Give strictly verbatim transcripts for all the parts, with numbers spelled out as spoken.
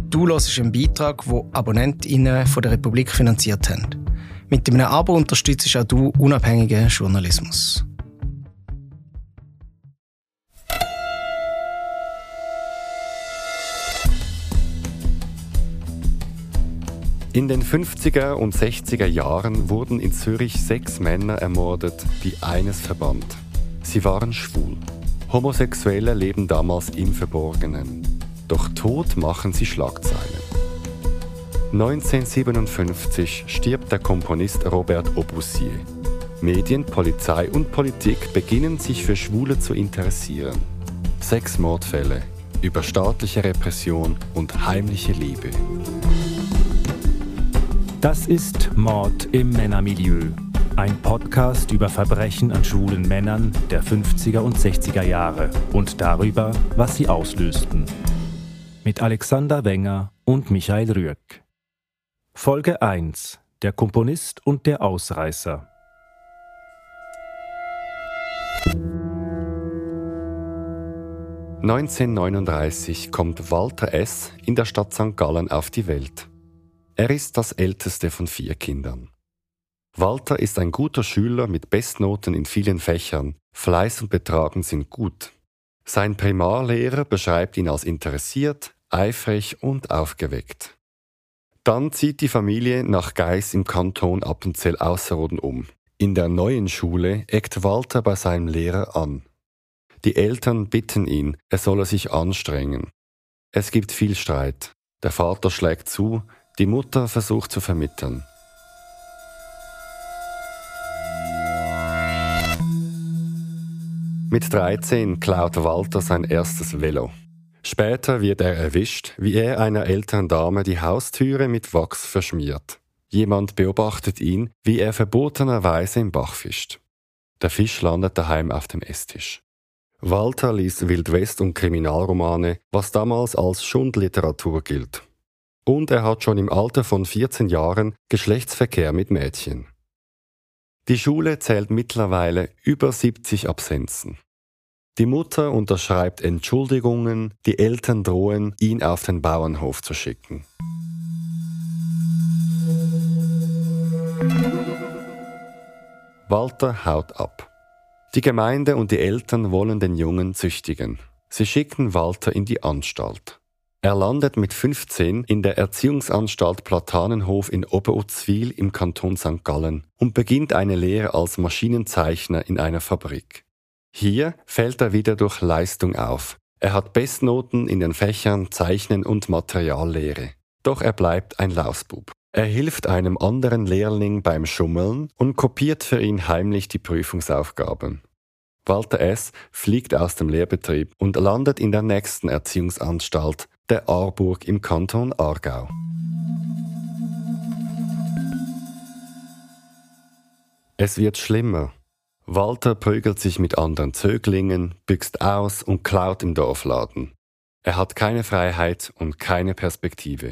Du hörst einen Beitrag, den AbonnentInnen von der Republik finanziert haben. Mit einem Abo unterstützt auch du unabhängigen Journalismus. In den fünfziger und sechziger Jahren wurden in Zürich sechs Männer ermordet, die eines verband. Sie waren schwul. Homosexuelle leben damals im Verborgenen. Doch tot machen sie Schlagzeilen. neunzehnhundertsiebenundfünfzig stirbt der Komponist Robert Aubussier. Medien, Polizei und Politik beginnen sich für Schwule zu interessieren. Sechs Mordfälle über staatliche Repression und heimliche Liebe. Das ist Mord im Männermilieu. Ein Podcast über Verbrechen an schwulen Männern der fünfziger und sechziger Jahre und darüber, was sie auslösten. Mit Alexander Wenger und Michael Rüegg. Folge eins: Der Komponist und der Ausreißer. neunzehnhundertneununddreißig kommt Walter S. in der Stadt Sankt Gallen auf die Welt. Er ist das älteste von vier Kindern. Walter ist ein guter Schüler mit Bestnoten in vielen Fächern. Fleiß und Betragen sind gut. Sein Primarlehrer beschreibt ihn als interessiert, eifrig und aufgeweckt. Dann zieht die Familie nach Gais im Kanton Appenzell-Ausserrhoden um. In der neuen Schule eckt Walter bei seinem Lehrer an. Die Eltern bitten ihn, er solle sich anstrengen. Es gibt viel Streit. Der Vater schlägt zu, die Mutter versucht zu vermitteln. Mit dreizehn klaut Walter sein erstes Velo. Später wird er erwischt, wie er einer älteren Dame die Haustüre mit Wachs verschmiert. Jemand beobachtet ihn, wie er verbotenerweise im Bach fischt. Der Fisch landet daheim auf dem Esstisch. Walter liest Wildwest- und Kriminalromane, was damals als Schundliteratur gilt. Und er hat schon im Alter von vierzehn Jahren Geschlechtsverkehr mit Mädchen. Die Schule zählt mittlerweile über siebzig Absenzen. Die Mutter unterschreibt Entschuldigungen, die Eltern drohen, ihn auf den Bauernhof zu schicken. Walter haut ab. Die Gemeinde und die Eltern wollen den Jungen züchtigen. Sie schicken Walter in die Anstalt. Er landet mit fünfzehn in der Erziehungsanstalt Platanenhof in Oberuzwil im Kanton Sankt Gallen und beginnt eine Lehre als Maschinenzeichner in einer Fabrik. Hier fällt er wieder durch Leistung auf. Er hat Bestnoten in den Fächern Zeichnen und Materiallehre. Doch er bleibt ein Lausbub. Er hilft einem anderen Lehrling beim Schummeln und kopiert für ihn heimlich die Prüfungsaufgaben. Walter S. fliegt aus dem Lehrbetrieb und landet in der nächsten Erziehungsanstalt, der Aarburg im Kanton Aargau. Es wird schlimmer. Walter prügelt sich mit anderen Zöglingen, büxt aus und klaut im Dorfladen. Er hat keine Freiheit und keine Perspektive.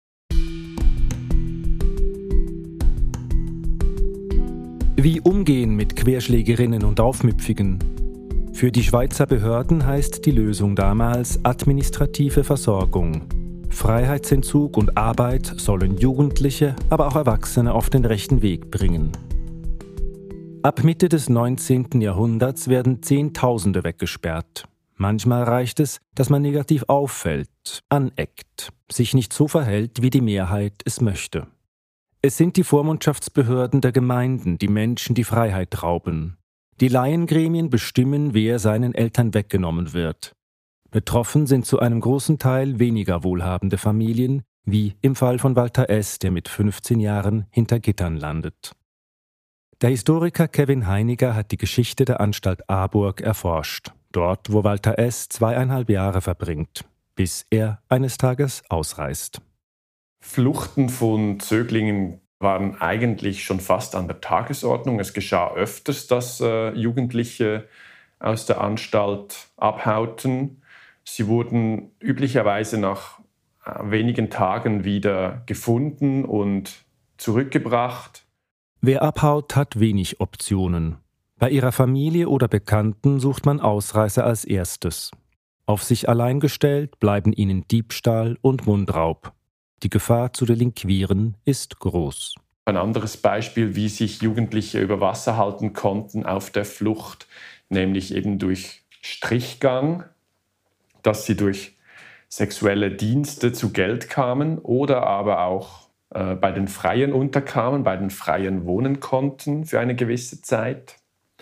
Wie umgehen mit Querschlägerinnen und Aufmüpfigen? Für die Schweizer Behörden heißt die Lösung damals administrative Versorgung. Freiheitsentzug und Arbeit sollen Jugendliche, aber auch Erwachsene auf den rechten Weg bringen. Ab Mitte des neunzehnten Jahrhunderts werden Zehntausende weggesperrt. Manchmal reicht es, dass man negativ auffällt, aneckt, sich nicht so verhält, wie die Mehrheit es möchte. Es sind die Vormundschaftsbehörden der Gemeinden, die Menschen die Freiheit rauben. Die Laiengremien bestimmen, wer seinen Eltern weggenommen wird. Betroffen sind zu einem großen Teil weniger wohlhabende Familien, wie im Fall von Walter S., der mit fünfzehn Jahren hinter Gittern landet. Der Historiker Kevin Heiniger hat die Geschichte der Anstalt Aarburg erforscht, dort, wo Walter S. zweieinhalb Jahre verbringt, bis er eines Tages ausreist. Fluchten von Zöglingen waren eigentlich schon fast an der Tagesordnung. Es geschah öfters, dass äh, Jugendliche aus der Anstalt abhauten. Sie wurden üblicherweise nach äh, wenigen Tagen wieder gefunden und zurückgebracht. Wer abhaut, hat wenig Optionen. Bei ihrer Familie oder Bekannten sucht man Ausreise als erstes. Auf sich allein gestellt bleiben ihnen Diebstahl und Mundraub. Die Gefahr zu delinquieren ist groß. Ein anderes Beispiel, wie sich Jugendliche über Wasser halten konnten auf der Flucht, nämlich eben durch Strichgang, dass sie durch sexuelle Dienste zu Geld kamen oder aber auch äh, bei den Freien unterkamen, bei den Freien wohnen konnten für eine gewisse Zeit.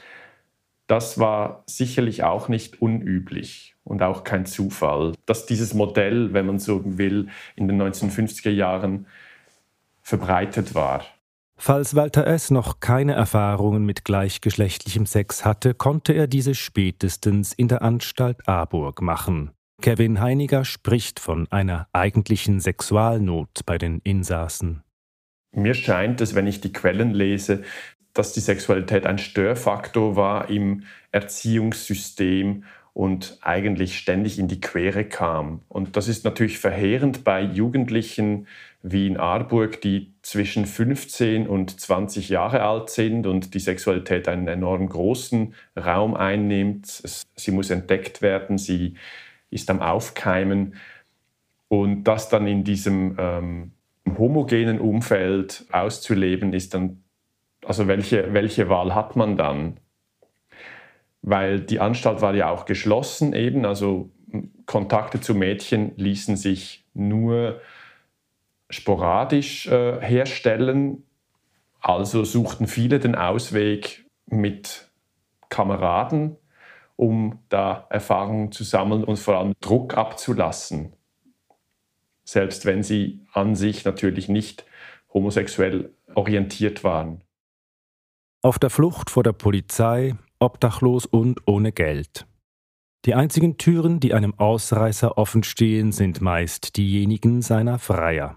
Das war sicherlich auch nicht unüblich und auch kein Zufall, dass dieses Modell, wenn man so will, in den neunzehnhundertfünfziger Jahren verbreitet war. Falls Walter S. noch keine Erfahrungen mit gleichgeschlechtlichem Sex hatte, konnte er diese spätestens in der Anstalt Aburg machen. Kevin Heiniger spricht von einer eigentlichen Sexualnot bei den Insassen. Mir scheint es, wenn ich die Quellen lese, dass die Sexualität ein Störfaktor war im Erziehungssystem und eigentlich ständig in die Quere kam. Und das ist natürlich verheerend bei Jugendlichen wie in Aarburg, die zwischen fünfzehn und zwanzig Jahre alt sind und die Sexualität einen enorm großen Raum einnimmt. Es, sie muss entdeckt werden, sie ist am Aufkeimen. Und das dann in diesem ähm, homogenen Umfeld auszuleben, ist dann, also welche, welche Wahl hat man dann? Weil die Anstalt war ja auch geschlossen eben, also Kontakte zu Mädchen ließen sich nur sporadisch äh, herstellen. Also suchten viele den Ausweg mit Kameraden, um da Erfahrungen zu sammeln und vor allem Druck abzulassen. Selbst wenn sie an sich natürlich nicht homosexuell orientiert waren. Auf der Flucht vor der Polizei, obdachlos und ohne Geld. Die einzigen Türen, die einem Ausreißer offen stehen, sind meist diejenigen seiner Freier.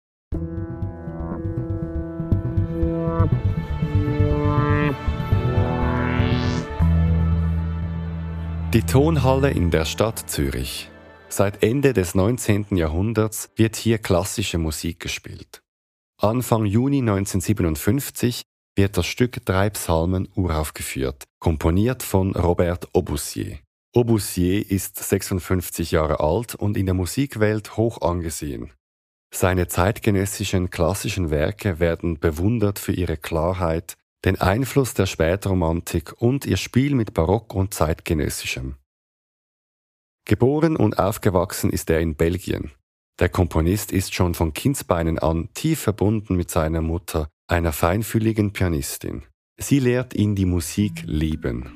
Die Tonhalle in der Stadt Zürich. Seit Ende des neunzehnten Jahrhunderts wird hier klassische Musik gespielt. Anfang Juni neunzehnhundertsiebenundfünfzig wird das Stück Drei Psalmen uraufgeführt, komponiert von Robert Aubussier. Aubussier ist sechsundfünfzig Jahre alt und in der Musikwelt hoch angesehen. Seine zeitgenössischen klassischen Werke werden bewundert für ihre Klarheit, den Einfluss der Spätromantik und ihr Spiel mit Barock und Zeitgenössischem. Geboren und aufgewachsen ist er in Belgien. Der Komponist ist schon von Kindsbeinen an tief verbunden mit seiner Mutter, einer feinfühligen Pianistin. Sie lehrt ihn die Musik lieben.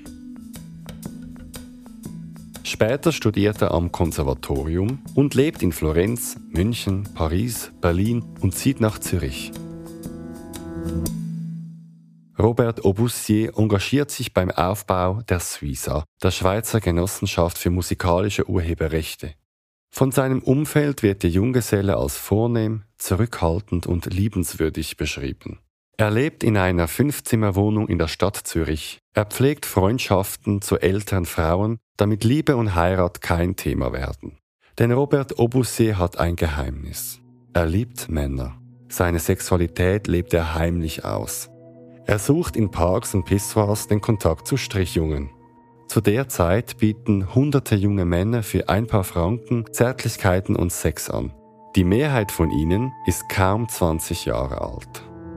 Später studiert er am Konservatorium und lebt in Florenz, München, Paris, Berlin und zieht nach Zürich. Robert Aubussier engagiert sich beim Aufbau der SUISA, der Schweizer Genossenschaft für musikalische Urheberrechte. Von seinem Umfeld wird der Junggeselle als vornehm, zurückhaltend und liebenswürdig beschrieben. Er lebt in einer Fünfzimmerwohnung in der Stadt Zürich. Er pflegt Freundschaften zu älteren Frauen, damit Liebe und Heirat kein Thema werden. Denn Robert Aubussier hat ein Geheimnis. Er liebt Männer. Seine Sexualität lebt er heimlich aus. Er sucht in Parks und Pissoirs den Kontakt zu Strichjungen. Zu der Zeit bieten hunderte junge Männer für ein paar Franken Zärtlichkeiten und Sex an. Die Mehrheit von ihnen ist kaum zwanzig Jahre alt.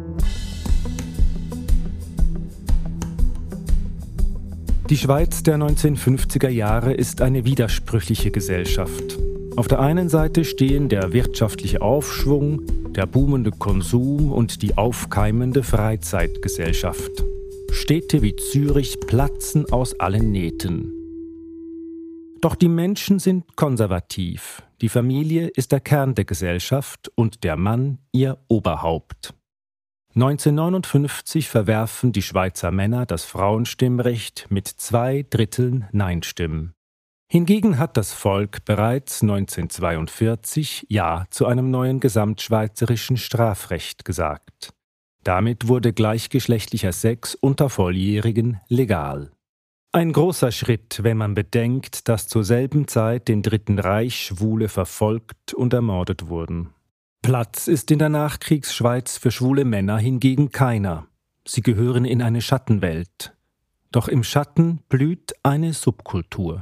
Die Schweiz der neunzehnhundertfünfziger Jahre ist eine widersprüchliche Gesellschaft. Auf der einen Seite stehen der wirtschaftliche Aufschwung, der boomende Konsum und die aufkeimende Freizeitgesellschaft. Städte wie Zürich platzen aus allen Nähten. Doch die Menschen sind konservativ. Die Familie ist der Kern der Gesellschaft und der Mann ihr Oberhaupt. neunzehnhundertneunundfünfzig verwerfen die Schweizer Männer das Frauenstimmrecht mit zwei Dritteln Nein-Stimmen. Hingegen hat das Volk bereits neunzehnhundertzweiundvierzig Ja zu einem neuen gesamtschweizerischen Strafrecht gesagt. Damit wurde gleichgeschlechtlicher Sex unter Volljährigen legal. Ein großer Schritt, wenn man bedenkt, dass zur selben Zeit im Dritten Reich Schwule verfolgt und ermordet wurden. Platz ist in der Nachkriegsschweiz für schwule Männer hingegen keiner. Sie gehören in eine Schattenwelt. Doch im Schatten blüht eine Subkultur.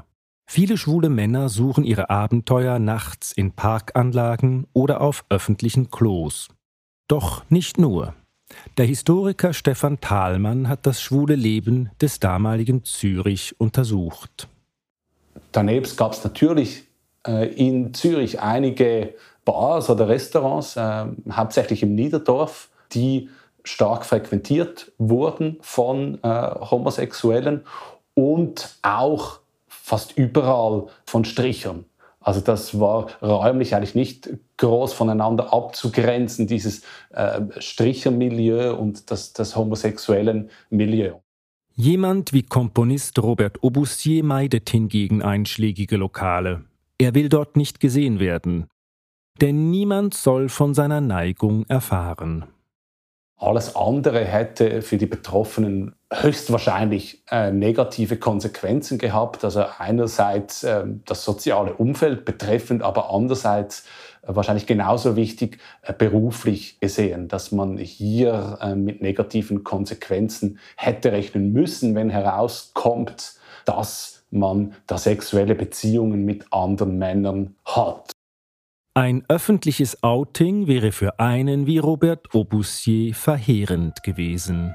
Viele schwule Männer suchen ihre Abenteuer nachts in Parkanlagen oder auf öffentlichen Klos. Doch nicht nur. Der Historiker Stefan Thalmann hat das schwule Leben des damaligen Zürich untersucht. Daneben gab es natürlich äh, in Zürich einige Bars oder Restaurants, äh, hauptsächlich im Niederdorf, die stark frequentiert wurden von äh, Homosexuellen und auch fast überall von Strichern. Also das war räumlich eigentlich nicht groß voneinander abzugrenzen, dieses äh, Strichermilieu und das, das homosexuellen Milieu. Jemand wie Komponist Robert Aubussier meidet hingegen einschlägige Lokale. Er will dort nicht gesehen werden. Denn niemand soll von seiner Neigung erfahren. Alles andere hätte für die Betroffenen höchstwahrscheinlich äh, negative Konsequenzen gehabt. Also einerseits äh, das soziale Umfeld betreffend, aber andererseits äh, wahrscheinlich genauso wichtig äh, beruflich gesehen, dass man hier äh, mit negativen Konsequenzen hätte rechnen müssen, wenn herauskommt, dass man da sexuelle Beziehungen mit anderen Männern hat. Ein öffentliches Outing wäre für einen wie Robert Aubussier verheerend gewesen.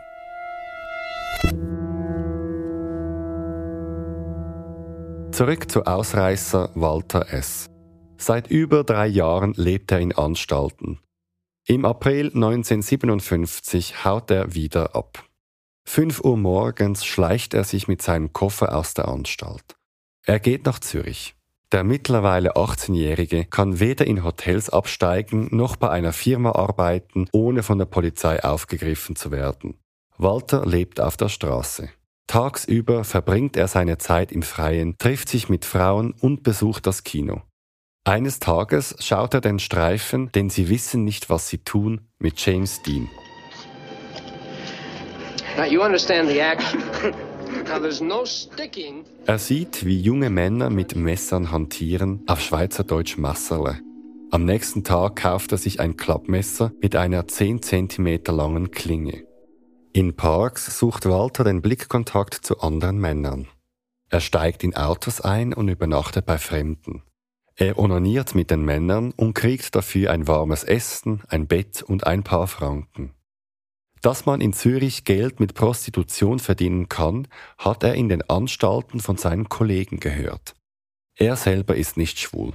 Zurück zu Ausreißer Walter S. Seit über drei Jahren lebt er in Anstalten. Im April neunzehnhundertsiebenundfünfzig haut er wieder ab. Fünf Uhr morgens schleicht er sich mit seinem Koffer aus der Anstalt. Er geht nach Zürich. Der mittlerweile achtzehnjährige kann weder in Hotels absteigen noch bei einer Firma arbeiten, ohne von der Polizei aufgegriffen zu werden. Walter lebt auf der Straße. Tagsüber verbringt er seine Zeit im Freien, trifft sich mit Frauen und besucht das Kino. Eines Tages schaut er den Streifen, denn sie wissen nicht, was sie tun, mit James Dean. Now you understand the action. Now there's no sticking. Er sieht, wie junge Männer mit Messern hantieren, auf Schweizerdeutsch Messerle. Am nächsten Tag kauft er sich ein Klappmesser mit einer zehn Zentimeter langen Klinge. In Parks sucht Walter den Blickkontakt zu anderen Männern. Er steigt in Autos ein und übernachtet bei Fremden. Er onaniert mit den Männern und kriegt dafür ein warmes Essen, ein Bett und ein paar Franken. Dass man in Zürich Geld mit Prostitution verdienen kann, hat er in den Anstalten von seinen Kollegen gehört. Er selber ist nicht schwul.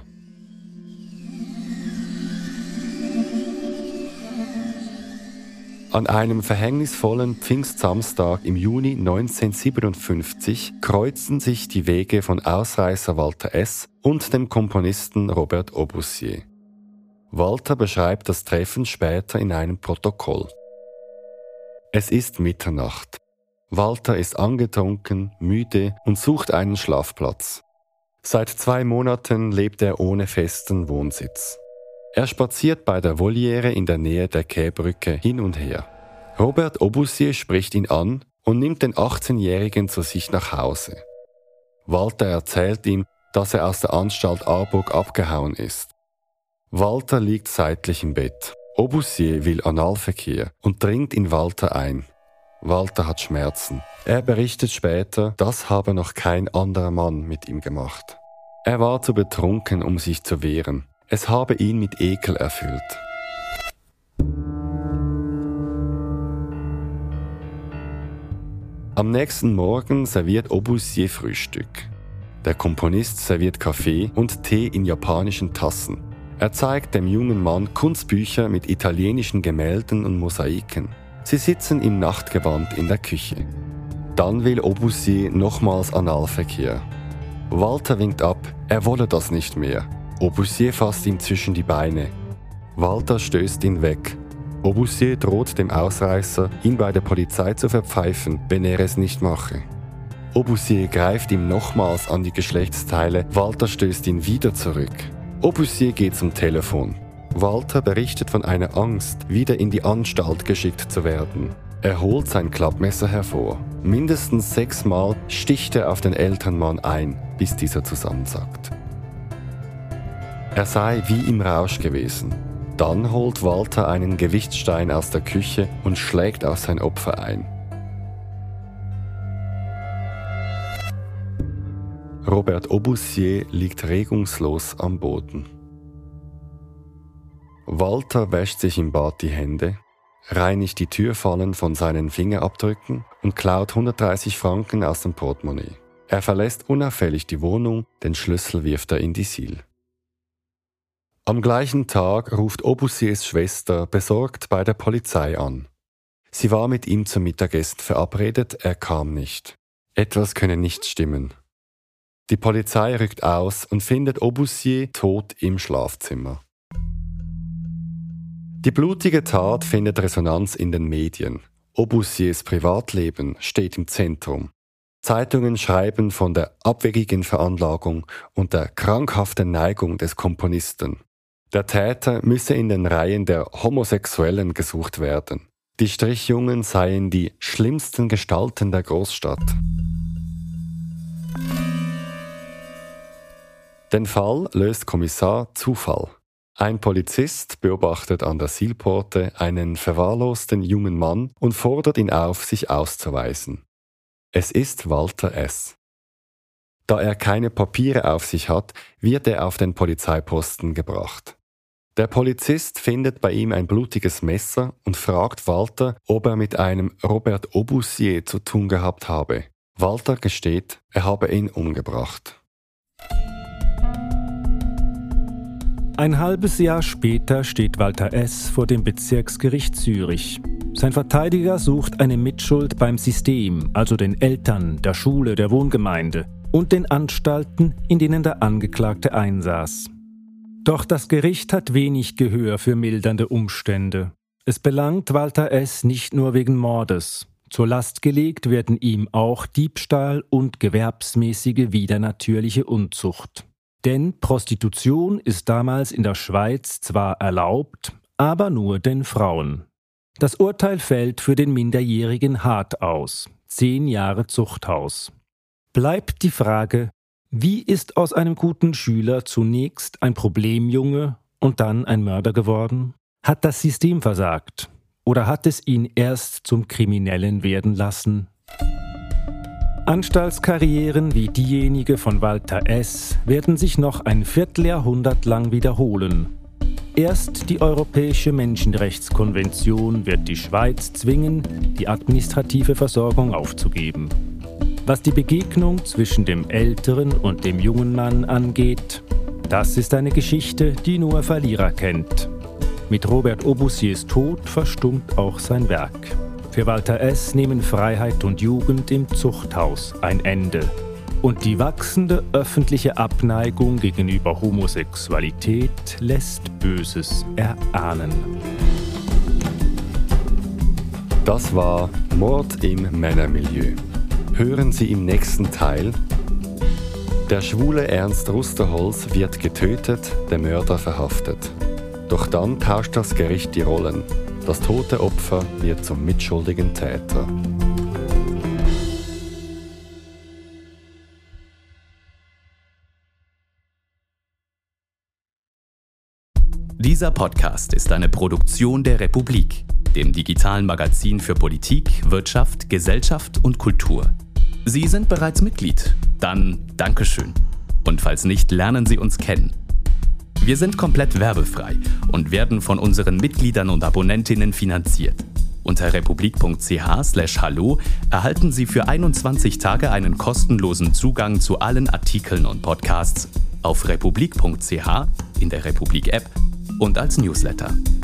An einem verhängnisvollen Pfingstsamstag im Juni neunzehnhundertsiebenundfünfzig kreuzen sich die Wege von Ausreißer Walter S. und dem Komponisten Robert Aubussier. Walter beschreibt das Treffen später in einem Protokoll. Es ist Mitternacht. Walter ist angetrunken, müde und sucht einen Schlafplatz. Seit zwei Monaten lebt er ohne festen Wohnsitz. Er spaziert bei der Voliere in der Nähe der Käbrücke hin und her. Robert Aubussier spricht ihn an und nimmt den achtzehnjährigen zu sich nach Hause. Walter erzählt ihm, dass er aus der Anstalt Aarburg abgehauen ist. Walter liegt seitlich im Bett. Aubussier will Analverkehr und dringt in Walter ein. Walter hat Schmerzen. Er berichtet später, das habe noch kein anderer Mann mit ihm gemacht. Er war zu betrunken, um sich zu wehren. Es habe ihn mit Ekel erfüllt. Am nächsten Morgen serviert Aubussier Frühstück. Der Komponist serviert Kaffee und Tee in japanischen Tassen. Er zeigt dem jungen Mann Kunstbücher mit italienischen Gemälden und Mosaiken. Sie sitzen im Nachtgewand in der Küche. Dann will Aubussier nochmals Analverkehr. Walter winkt ab, er wolle das nicht mehr. Aubussier fasst ihm zwischen die Beine. Walter stößt ihn weg. Aubussier droht dem Ausreißer, ihn bei der Polizei zu verpfeifen, wenn er es nicht mache. Aubussier greift ihm nochmals an die Geschlechtsteile, Walter stößt ihn wieder zurück. Aubussier geht zum Telefon. Walter berichtet von einer Angst, wieder in die Anstalt geschickt zu werden. Er holt sein Klappmesser hervor. Mindestens sechsmal sticht er auf den Elternmann ein, bis dieser zusammensackt. Er sei wie im Rausch gewesen. Dann holt Walter einen Gewichtsstein aus der Küche und schlägt auf sein Opfer ein. Robert Aubussier liegt regungslos am Boden. Walter wäscht sich im Bad die Hände, reinigt die Türfallen von seinen Fingerabdrücken und klaut hundertdreißig Franken aus dem Portemonnaie. Er verlässt unauffällig die Wohnung, den Schlüssel wirft er in die Sill. Am gleichen Tag ruft Aubussiers Schwester besorgt bei der Polizei an. Sie war mit ihm zum Mittagessen verabredet, er kam nicht. Etwas könne nicht stimmen. Die Polizei rückt aus und findet Aubussier tot im Schlafzimmer. Die blutige Tat findet Resonanz in den Medien. Aubussiers Privatleben steht im Zentrum. Zeitungen schreiben von der abwegigen Veranlagung und der krankhaften Neigung des Komponisten. Der Täter müsse in den Reihen der Homosexuellen gesucht werden. Die Strichjungen seien die schlimmsten Gestalten der Großstadt. Den Fall löst Kommissar Zufall. Ein Polizist beobachtet an der Silporte einen verwahrlosten jungen Mann und fordert ihn auf, sich auszuweisen. Es ist Walter S. Da er keine Papiere auf sich hat, wird er auf den Polizeiposten gebracht. Der Polizist findet bei ihm ein blutiges Messer und fragt Walter, ob er mit einem Robert Aubussier zu tun gehabt habe. Walter gesteht, er habe ihn umgebracht. Ein halbes Jahr später steht Walter S. vor dem Bezirksgericht Zürich. Sein Verteidiger sucht eine Mitschuld beim System, also den Eltern, der Schule, der Wohngemeinde und den Anstalten, in denen der Angeklagte einsaß. Doch das Gericht hat wenig Gehör für mildernde Umstände. Es belangt Walter S. nicht nur wegen Mordes. Zur Last gelegt werden ihm auch Diebstahl und gewerbsmäßige widernatürliche Unzucht. Denn Prostitution ist damals in der Schweiz zwar erlaubt, aber nur den Frauen. Das Urteil fällt für den Minderjährigen hart aus. Zehn Jahre Zuchthaus. Bleibt die Frage, wie ist aus einem guten Schüler zunächst ein Problemjunge und dann ein Mörder geworden? Hat das System versagt? Oder hat es ihn erst zum Kriminellen werden lassen? Anstaltskarrieren wie diejenige von Walter S. werden sich noch ein Vierteljahrhundert lang wiederholen. Erst die Europäische Menschenrechtskonvention wird die Schweiz zwingen, die administrative Versorgung aufzugeben. Was die Begegnung zwischen dem älteren und dem jungen Mann angeht, das ist eine Geschichte, die nur Verlierer kennt. Mit Robert Aubussiers Tod verstummt auch sein Werk. Für Walter S. nehmen Freiheit und Jugend im Zuchthaus ein Ende. Und die wachsende öffentliche Abneigung gegenüber Homosexualität lässt Böses erahnen. Das war Mord im Männermilieu. Hören Sie im nächsten Teil: Der schwule Ernst Rusterholz wird getötet, der Mörder verhaftet. Doch dann tauscht das Gericht die Rollen. Das tote Opfer wird zum mitschuldigen Täter. Dieser Podcast ist eine Produktion der Republik, dem digitalen Magazin für Politik, Wirtschaft, Gesellschaft und Kultur. Sie sind bereits Mitglied? Dann Dankeschön. Und falls nicht, lernen Sie uns kennen. Wir sind komplett werbefrei und werden von unseren Mitgliedern und Abonnentinnen finanziert. Unter republik punkt c h slash hallo erhalten Sie für einundzwanzig Tage einen kostenlosen Zugang zu allen Artikeln und Podcasts auf republik punkt c h, in der Republik-App und als Newsletter.